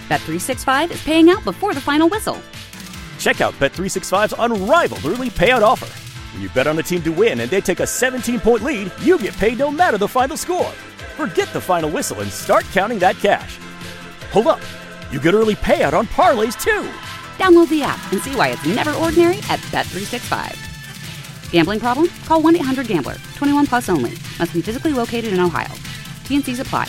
Bet365 is paying out before the final whistle. Check out Bet365's unrivaled early payout offer. When you bet on a team to win and they take a 17-point lead, you get paid no matter the final score. Forget the final whistle and start counting that cash. Hold up. You get early payout on parlays, too. Download the app and see why it's never ordinary at Bet365. Gambling problem? Call 1-800-GAMBLER. 21 plus only. Must be physically located in Ohio. T&Cs apply.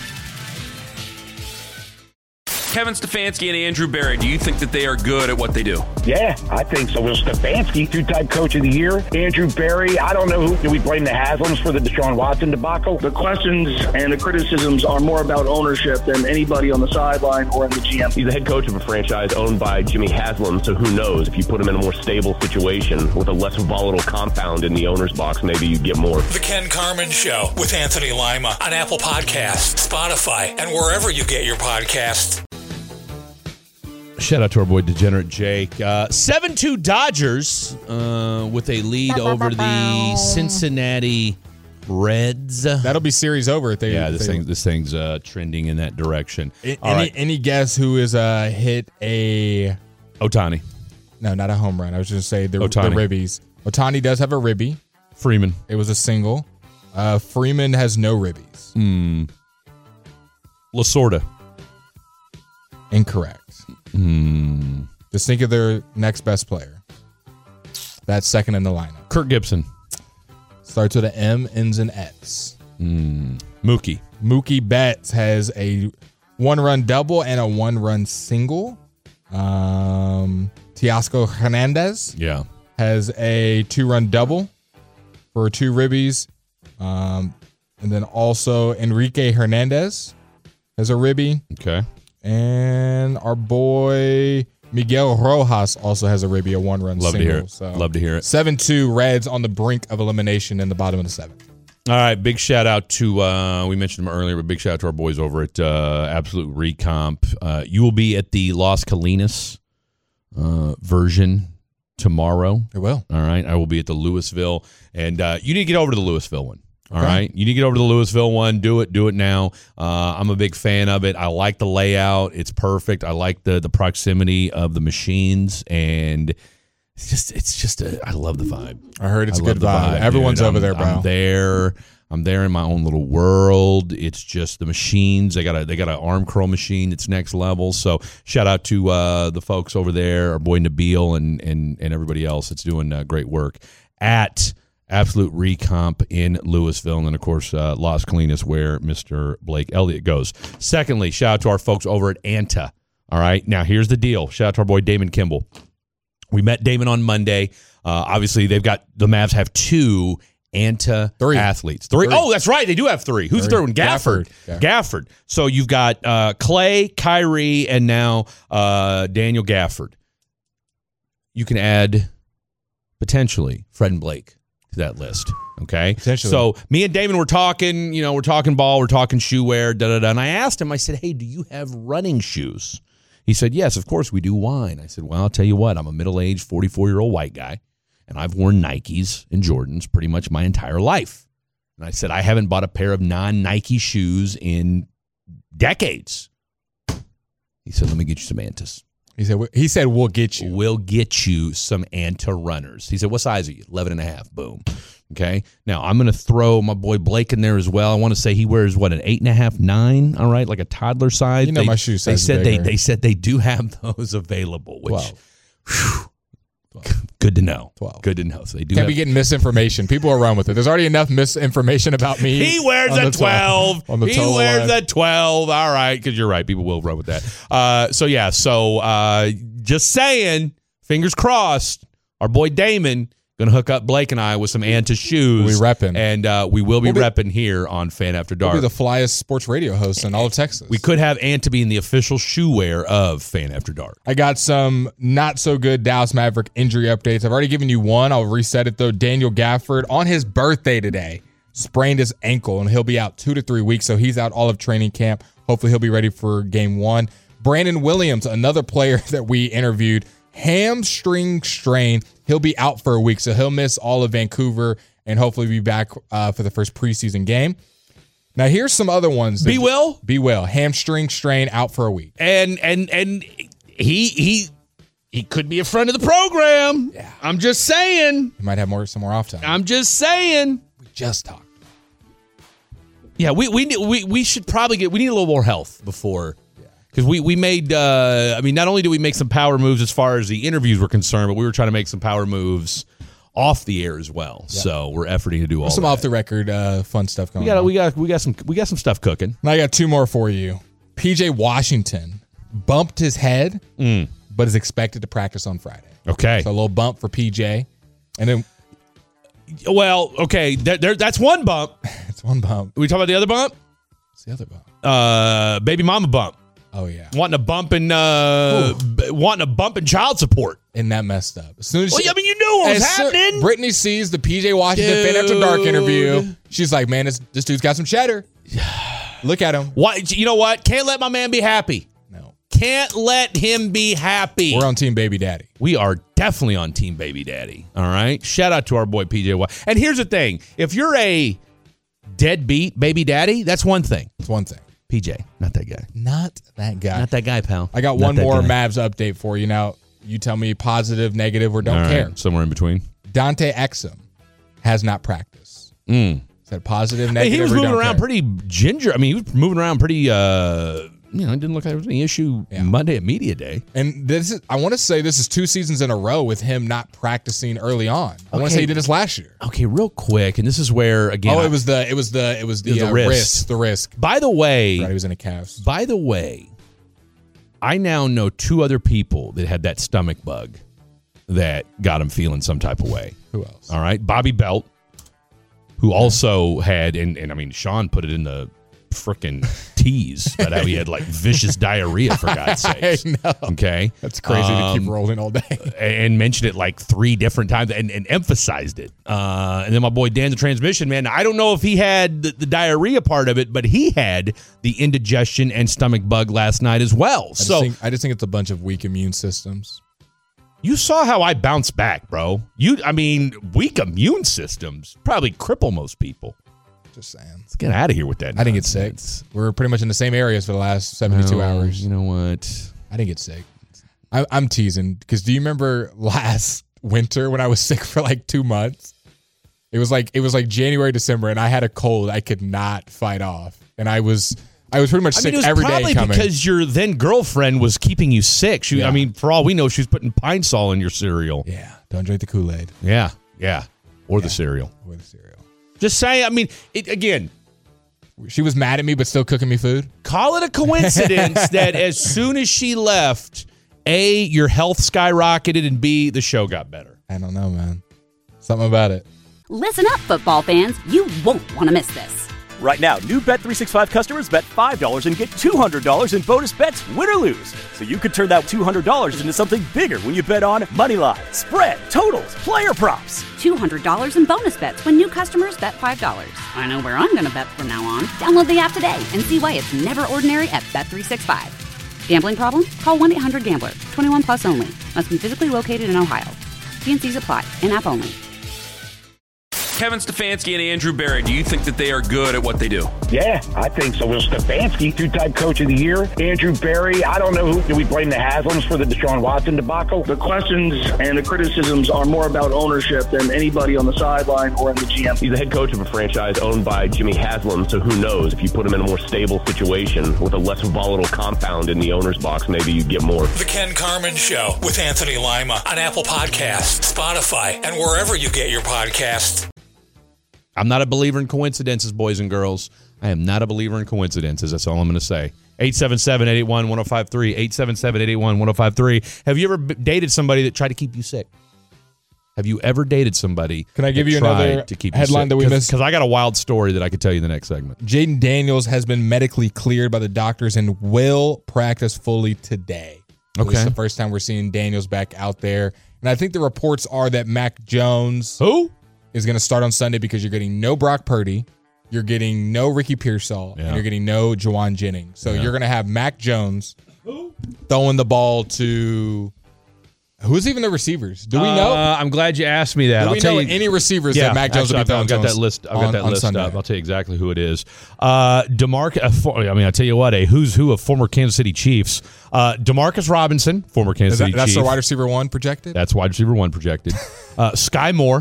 Kevin Stefanski and Andrew Berry, do you think that they are good at what they do? Yeah, I think so. Well, Stefanski, two-time coach of the year. Andrew Berry, I don't know who. Do we blame the Haslams for the Deshaun Watson debacle? The questions and the criticisms are more about ownership than anybody on the sideline or in the GM. He's the head coach of a franchise owned by Jimmy Haslam, so who knows? If you put him in a more stable situation with a less volatile compound in the owner's box, maybe you get more. The Ken Carman Show with Anthony Lima on Apple Podcasts, Spotify, and wherever you get your podcasts. Shout out to our boy Degenerate Jake. 7-2 Dodgers with a lead over the Cincinnati Reds. That'll be series over. This thing's trending in that direction. Any guess who is hit a Ohtani? No, not a home run. I was just going to say the ribbies. Ohtani does have a ribby. Freeman. It was a single. Freeman has no ribbies. Lasorda. Incorrect. Just think of their next best player. That's second in the lineup. Kirk Gibson. Starts with an M, ends in X. Mookie. Mookie Betts has a 1-run double and a 1-run single. Teoscar Hernandez has a 2-run double for 2 ribbies. And then also Enrique Hernandez has a ribby. Okay. And our boy Miguel Rojas also has a ribby, a 1-run single. To hear it. So Love to hear it. 7-2 Reds on the brink of elimination in the bottom of the 7th. All right, big shout out to, we mentioned them earlier, but big shout out to our boys over at Absolute Recomp. You will be at the Las Colinas version tomorrow. I will. All right, I will be at the Louisville, and you need to get over to the Louisville one. All right. You need to get over to the Louisville one. Do it now. I'm a big fan of it. I like the layout. It's perfect. I like the proximity of the machines, and it's just I love the vibe. I heard it's a good vibe. Everyone's over there, bro. I'm there in my own little world. It's just the machines. They got an arm curl machine that's next level. So shout out to the folks over there, our boy Nabil and everybody else that's doing great work at Absolute Recomp in Louisville, and then, of course, Las Colinas, where Mr. Blake Elliott goes. Secondly, shout out to our folks over at Anta. All right, now here's the deal. Shout out to our boy Damon Kimball. We met Damon on Monday. Obviously, the Mavs have 2 Anta athletes. 3. Oh, that's right. They do have 3. Who's the third one? Gafford. So you've got Clay, Kyrie, and now Daniel Gafford. You can add, potentially, Fred and Blake to that list. Okay? So me and Damon were talking, we're talking ball, we're talking shoe wear, and I asked him, I said, hey, do you have running shoes? He said, yes, of course we do. Wine. I said, well, I'll tell you what, I'm a middle-aged 44-year-old white guy, and I've worn Nikes and Jordans pretty much my entire life. And I said, I haven't bought a pair of non-Nike shoes in decades. He said, let me get you some Antas. He said, we'll get you. We'll get you some Anta runners. He said, what size are you? 11.5. Boom. Okay. Now, I'm going to throw my boy Blake in there as well. I want to say he wears, an 8.5, 9? All right, like a toddler size. My shoe size They said they do have those available, which, 12. Good to know. 12. Good to know. So they do. Can't be getting misinformation. People are run with it. There's already enough misinformation about me. He wears a 12. He wears a 12. All right, because you're right. People will run with that. So just saying, fingers crossed, our boy Damon going to hook up Blake and I with some Anta shoes. We repping. And we will be repping here on Fan After Dark. We'll be the flyest sports radio host in all of Texas. We could have Anta being the official shoe wear of Fan After Dark. I got some not so good Dallas Maverick injury updates. I've already given you one. I'll reset it, though. Daniel Gafford, on his birthday today, sprained his ankle, and he'll be out 2 to 3 weeks, so he's out all of training camp. Hopefully he'll be ready for game 1. Brandon Williams, another player that we interviewed, hamstring strain. He'll be out for a week, so he'll miss all of Vancouver and hopefully be back for the first preseason game. Now here's some other ones. Be Will, hamstring strain, out for a week, and he could be a friend of the program. Yeah. I'm just saying. He might have some more off time. I'm just saying. We just talked. Yeah, we should probably we need a little more health before. Because we made, not only did we make some power moves as far as the interviews were concerned, but we were trying to make some power moves off the air as well. Yep. So we're efforting to do all some that. off the record fun stuff going on. We got some stuff cooking. And I got two more for you. PJ Washington bumped his head, but is expected to practice on Friday. Okay, so a little bump for PJ, and then. Well, okay, that's one bump. It's one bump. We talk about the other bump. What's the other bump? Baby mama bump. Oh yeah, wanting a bump in child support. Isn't that messed up? As soon as you knew what was happening. Brittany sees the PJ Washington Fan After Dark interview. She's like, man, this dude's got some cheddar. Look at him. Why? You know what? Can't let my man be happy. No, can't let him be happy. We're on Team Baby Daddy. We are definitely on Team Baby Daddy. All right. Shout out to our boy PJ. And here's the thing: if you're a deadbeat baby daddy, that's one thing. It's one thing. PJ, not that guy. Not that guy. Not that guy, pal. I got one more Mavs update for you. Now, you tell me positive, negative, or don't care. Somewhere in between. Dante Exum has not practiced. Is that positive, negative, he was or moving don't around care? pretty ginger. I mean, he was moving around pretty, it didn't look like there was any issue Monday at Media Day. And I want to say this is 2 seasons in a row with him not practicing early on. I want to say he did this last year. Okay, real quick, and this is where again. It was the wrist. The wrist. By the way, he was in a cast. By the way, I now know 2 other people that had that stomach bug that got him feeling some type of way. Who else? All right, Bobby Belt, who also had, and I mean, Sean put it in the freaking tease about how he had like vicious diarrhea, for God's sakes. I know. Okay, that's crazy to keep rolling all day. And mentioned it like 3 different times and emphasized it. And then my boy Dan the Transmission, man, I don't know if he had the diarrhea part of it, but he had the indigestion and stomach bug last night as well. I just think it's a bunch of weak immune systems. You saw how I bounced back, bro. Weak immune systems probably cripple most people. Just saying. Let's get out of here with that. I didn't get sick. We're pretty much in the same areas for the last 72 hours. You know what? I didn't get sick. I'm teasing because do you remember last winter when I was sick for like 2 months? It was like January, December, and I had a cold I could not fight off, and I was pretty much sick every day. Probably because your then girlfriend was keeping you sick. I mean, for all we know, she was putting Pine Sol in your cereal. Yeah, don't drink the Kool-Aid. Yeah, or the cereal. Just saying. I mean, again, she was mad at me, but still cooking me food. Call it a coincidence that as soon as she left, A, your health skyrocketed, and B, the show got better. I don't know, man. Something about it. Listen up, football fans. You won't want to miss this. Right now, new Bet365 customers bet $5 and get $200 in bonus bets, win or lose. So you could turn that $200 into something bigger when you bet on moneyline, spread, totals, player props. $200 in bonus bets when new customers bet $5. I know where I'm going to bet from now on. Download the app today and see why it's never ordinary at Bet365. Gambling problem? Call 1-800-GAMBLER. 21 plus only. Must be physically located in Ohio. T&Cs apply. In-app only. Kevin Stefanski and Andrew Berry, do you think that they are good at what they do? Yeah, I think so. Will Stefanski, 2-time coach of the year. Andrew Berry, I don't know do we blame the Haslams for the Deshaun Watson debacle? The questions and the criticisms are more about ownership than anybody on the sideline or in the GM. He's the head coach of a franchise owned by Jimmy Haslam, so who knows? If you put him in a more stable situation with a less volatile compound in the owner's box, maybe you get more. The Ken Carman Show with Anthony Lima on Apple Podcasts, Spotify, and wherever you get your podcasts. I'm not a believer in coincidences, boys and girls. I am not a believer in coincidences. That's all I'm going to say. 877-881-1053. 877-881-1053. Have you ever dated somebody that tried to keep you sick? Have you ever dated somebody Can I give you another headline that we missed? Because I got a wild story that I could tell you in the next segment. Jaden Daniels has been medically cleared by the doctors and will practice fully today. Okay. This is the first time we're seeing Daniels back out there. And I think the reports are that Mac Jones... Who? Is going to start on Sunday because you're getting no Brock Purdy, you're getting no Ricky Pearsall, and you're getting no Juwan Jennings. So you're going to have Mac Jones throwing the ball to Who's even the receivers? Do we know? I'm glad you asked me that. Do we know any receivers that Mac Jones will be throwing? I've got that list. I've got that list Sunday. up. I'll tell you exactly who it is. DeMarcus. I mean, I'll tell you what. A who's who of former Kansas City Chiefs. DeMarcus Robinson, former Kansas City Chief. That's the wide receiver 1 projected. That's wide receiver 1 projected. Sky Moore,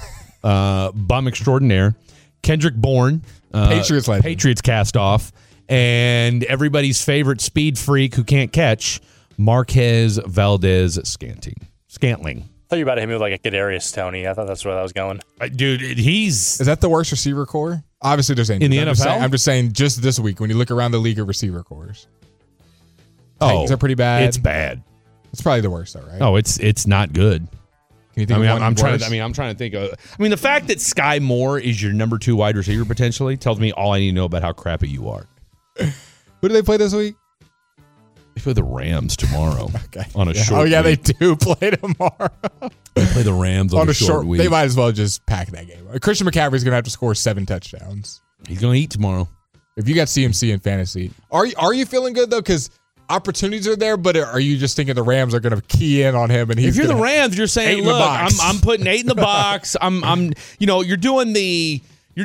bum extraordinaire. Kendrick Bourne, Patriots cast off, and everybody's favorite speed freak who can't catch, Marquez Valdez-Scantling. I thought you were about to hit me with like a Kadarius Toney. I thought that's where that was going. Dude, is that the worst receiver core? Obviously, there's in the NFL. I'm just saying, just this week when you look around the league of receiver cores, Titans are pretty bad. It's bad. It's probably the worst, though, right? Oh, it's not good. Can you think of one I'm trying worse? to think of. I mean, the fact that Sky Moore is your number 2 wide receiver potentially tells me all I need to know about how crappy you are. Who do they play this week? They play the Rams tomorrow. Okay. On a short. Oh yeah, week. they do play tomorrow. They play the Rams on a short week. They might as well just pack that game. Christian McCaffrey's gonna have to score 7 touchdowns. He's gonna eat tomorrow. If you got CMC in fantasy, are you feeling good though? Because opportunities are there, but are you just thinking the Rams are going to key in on him? And if you're the Rams, you're saying, look, I'm putting 8 in the box. You're doing the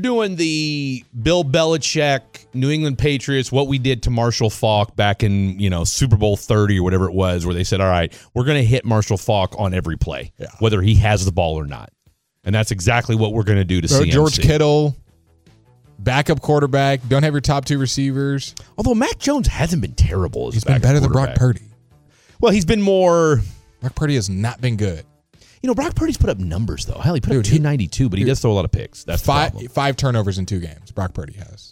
Bill Belichick, New England Patriots, what we did to Marshall Faulk back in, Super Bowl 30 or whatever it was, where they said, all right, we're going to hit Marshall Faulk on every play, whether he has the ball or not. And that's exactly what we're going to do to CMC. George Kittle, backup quarterback, don't have your top 2 receivers. Although Mac Jones hasn't been terrible as he's been better than Brock Purdy. Well, he's been more. Brock Purdy has not been good. Brock Purdy's put up numbers, though. Hell, he put up 292, but he does throw a lot of picks. That's five turnovers in 2 games. Brock Purdy has.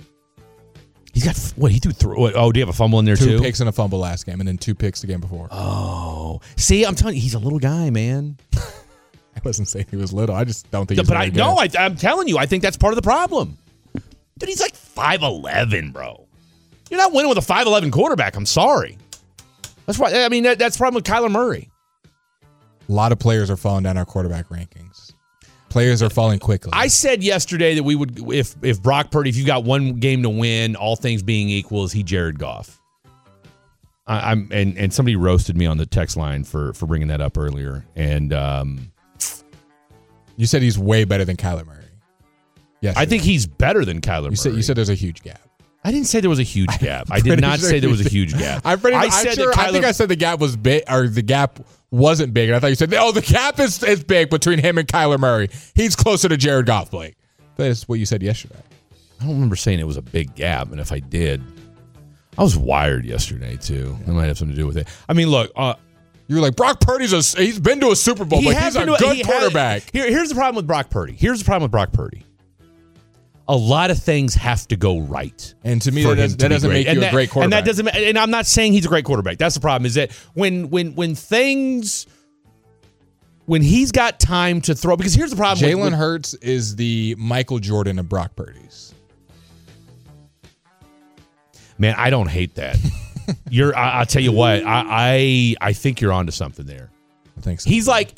He's got he threw. Do you have a fumble in there too? 2 picks and a fumble last game, and then 2 picks the game before. Oh, see, I'm telling you, he's a little guy, man. I wasn't saying he was little. I just don't think. I'm telling you, I think that's part of the problem. Dude, he's like 5'11", bro. You're not winning with a 5'11" quarterback. I'm sorry. That's why. I mean, that's the problem with Kyler Murray. A lot of players are falling down our quarterback rankings. Players are falling quickly. I said yesterday that we would, if Brock Purdy, if you got one game to win, all things being equal, is he Jared Goff? And somebody roasted me on the text line for bringing that up earlier. And you said he's way better than Kyler Murray. Yes, I think he's better than Kyler Murray. You said there's a huge gap. I didn't say there was a huge gap. I did not say there was a huge gap. I think I said the gap was big, or the gap wasn't big. And I thought you said, the gap is big between him and Kyler Murray. He's closer to Jared Goff, Blake. That's what you said yesterday. I don't remember saying it was a big gap, and if I did, I was wired yesterday too. It might have something to do with it. I mean, look, you were like, Brock Purdy's he's been to a Super Bowl, but he's a good quarterback. Here's the problem with Brock Purdy. A lot of things have to go right. And to me, that doesn't make you a great quarterback. And that doesn't. And I'm not saying he's a great quarterback. That's the problem. Is that when he's got time to throw, because here's the problem. Jalen Hurts is the Michael Jordan of Brock Purdy's. Man, I don't hate that. I'll tell you what. I think you're onto something there. I think so. He's like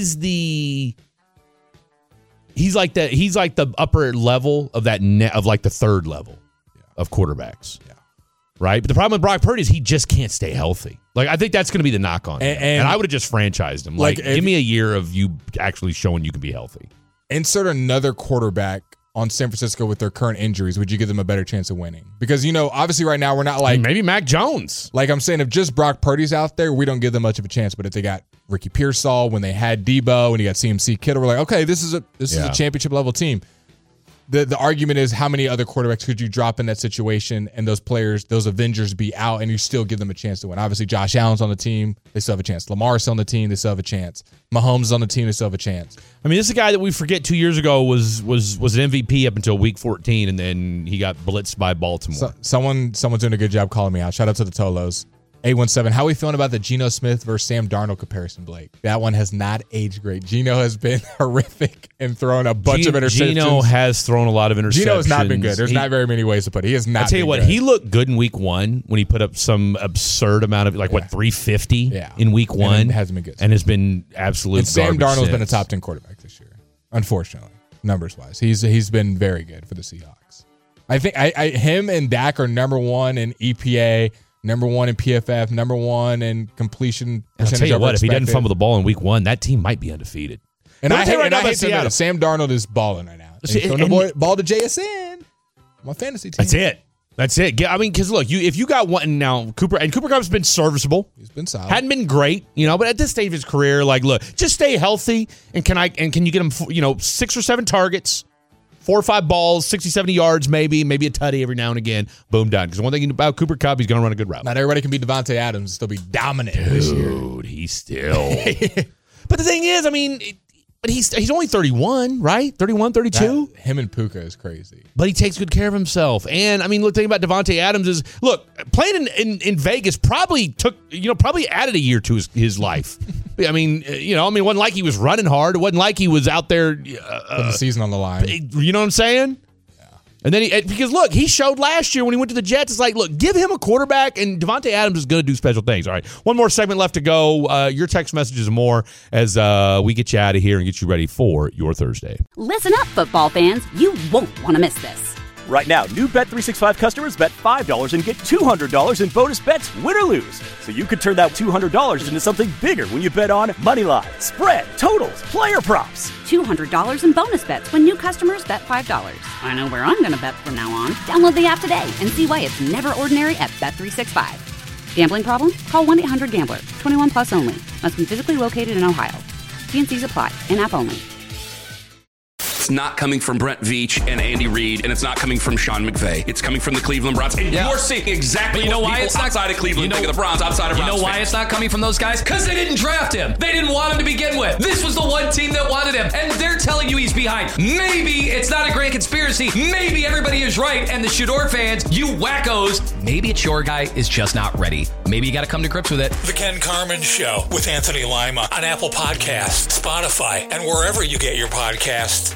the upper level of that of like the third level of quarterbacks. Yeah. Right? But the problem with Brock Purdy is he just can't stay healthy. Like, I think that's going to be the knock on him. And I would have just franchised him. Like, give me a year of you actually showing you can be healthy. Insert another quarterback on San Francisco with their current injuries. Would you give them a better chance of winning? Because, obviously right now we're not like... Maybe Mac Jones. Like I'm saying, if just Brock Purdy's out there, we don't give them much of a chance. But if they got Ricky Pearsall, when they had Debo, and you got CMC Kittle, we're like, okay, this is a championship level team. The argument is, how many other quarterbacks could you drop in that situation and those players, those Avengers, be out and you still give them a chance to win? Obviously, Josh Allen's on the team. They still have a chance. Lamar's on the team. They still have a chance. Mahomes is on the team. They still have a chance. I mean, this is a guy that we forget 2 years ago was an MVP up until week 14, and then he got blitzed by Baltimore. Someone's doing a good job calling me out. Shout out to the Tolos. 817, how are we feeling about the Geno Smith versus Sam Darnold comparison, Blake? That one has not aged great. Geno has been horrific and thrown a bunch of interceptions. Geno has thrown a lot of interceptions. Geno has not been good. There's not very many ways to put it. He has not. I'll tell you what, he looked good in week 1 when he put up some absurd amount of, 350 in week 1. And it hasn't been good. And has been absolute and Sam garbage Darnold's been a top 10 quarterback this year, unfortunately, numbers-wise. He's been very good for the Seahawks. I think him and Dak are number 1 in EPA, number 1 in PFF, number 1 in completion percentage. I'll tell you what, if he doesn't expected. fumble the ball in week 1, that team might be undefeated. And I hate to admit Seattle. it, Sam Darnold is balling right now. He's throwing the ball to JSN, my fantasy team. That's it. I mean, because look, if you got one now, Cooper Kupp's been serviceable. He's been solid. Hadn't been great, but at this stage of his career, like, look, just stay healthy, and can you get him, 6 or 7 targets, 4 or 5 balls, 60, 70 yards, maybe a tutty every now and again. Boom, done. Because one thing about Cooper Kupp, he's going to run a good route. Not everybody can be Devontae Adams and still be dominant this year. Dude, he's still. But the thing is, I mean, but he's only 31, right? 31, 32? Him and Puka is crazy. But he takes good care of himself. And, I mean, look, the thing about Devontae Adams is, look, playing in Vegas probably added a year to his life. I mean, it wasn't like he was running hard. It wasn't like he was out there. Putting the season on the line. You know what I'm saying? And then because look, he showed last year when he went to the Jets. It's like, look, give him a quarterback, and Devontae Adams is going to do special things. All right, one more segment left to go. Your text messages more as we get you out of here and get you ready for your Thursday. Listen up, football fans. You won't want to miss this. Right now, new Bet365 customers bet $5 and get $200 in bonus bets, win or lose. So you could turn that $200 into something bigger when you bet on moneyline, spread, totals, player props. $200 in bonus bets when new customers bet $5. I know where I'm going to bet from now on. Download the app today and see why it's never ordinary at Bet365. Gambling problem? Call 1-800-GAMBLER. 21 plus only. Must be physically located in Ohio. T&Cs apply. In-app only. It's not coming from Brent Veach and Andy Reid, and it's not coming from Sean McVay. It's coming from the Cleveland Browns. And you're seeing exactly what people outside of Cleveland think of the Browns, outside of Browns. You know why it's not coming from those guys? Because they didn't draft him. They didn't want him to begin with. This was the one team that wanted him, and they're telling you he's behind. Maybe it's not a grand conspiracy. Maybe everybody is right, and the Shador fans, you wackos, maybe it's your guy is just not ready. Maybe you got to come to grips with it. The Ken Carman Show with Anthony Lima on Apple Podcasts, Spotify, and wherever you get your podcasts.